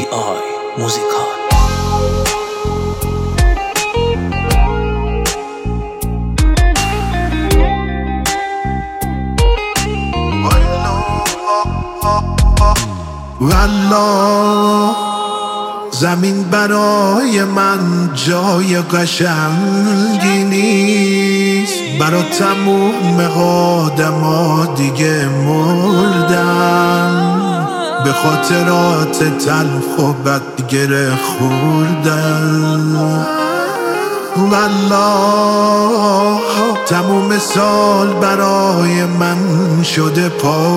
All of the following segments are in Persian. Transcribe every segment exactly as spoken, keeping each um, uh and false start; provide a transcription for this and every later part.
آی موزیکال. والله زمین برای من جای قشنگی نیست، برا تموم آدما دیگه مردن، به خاطرات تلخ و بد گره خوردن. والله تموم سال برای من شده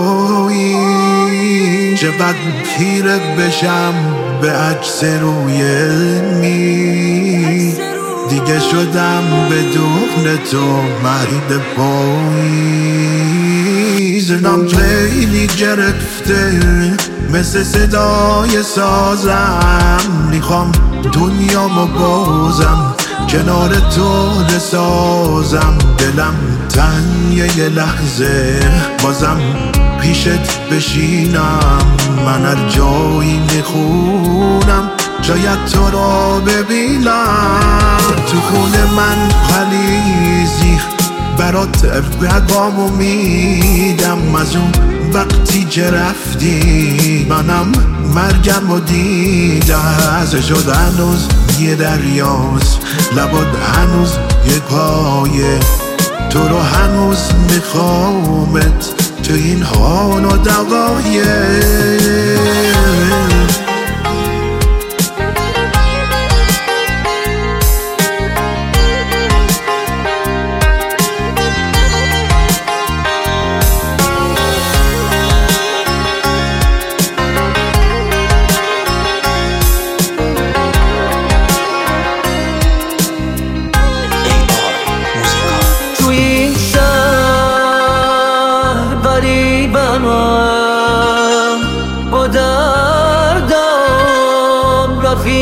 پایین، چقدر خیره بشم به عکس روی میز، دیگه شدم بدون تو مرد پاییز. نام خیلی گرفته مثل صدای سازم، میخوام دنیامو بازم کنار تو بسازم، دلم تنگه یه لحظه بازم پیشت بشینم، من هر جایی میخونم شاید تو را ببینم. تو خونه من خلیزی برات رقامو میدم، از اون وقتی که رفتی منم مرگم و دیدم. از شد هنوز یه دریاست، لبات هنوز یه پایه، تو رو هنوز میخوامت تو این حال و دقایق. با دردم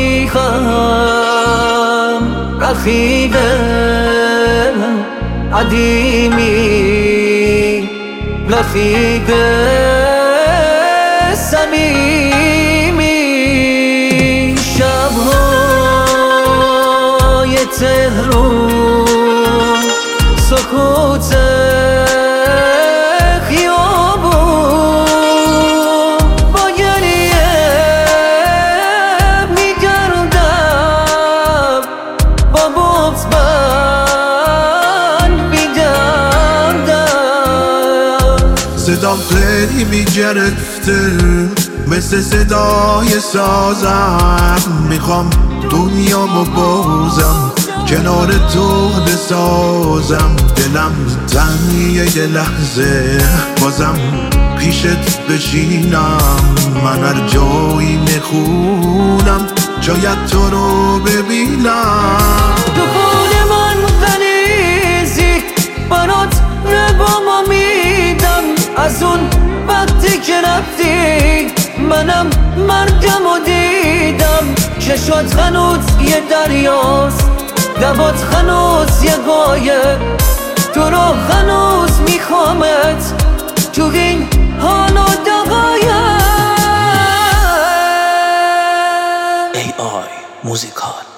رفیقم، رفیق قدیمی، رفیق صمیمی. شب‌های تهران سکوت صدام خیلی میگرفته مثل صدای سازم، میخوام دنیامو بازم کنار تو بسازم، دلم تنگه یه لحظه بازم پیشت بشینم، من هر جایی میخونم شاید تو رو ببینم. تو خونه من غلیزی برات ربامو میدم، از اون وقتی که رفتی منم مرگم و دیدم. چشات هنوز یه دریاست، لبات هنوز یه قایه، تو رو هنوز میخوامت تو این حال و دقایق. ای آی موزیکال.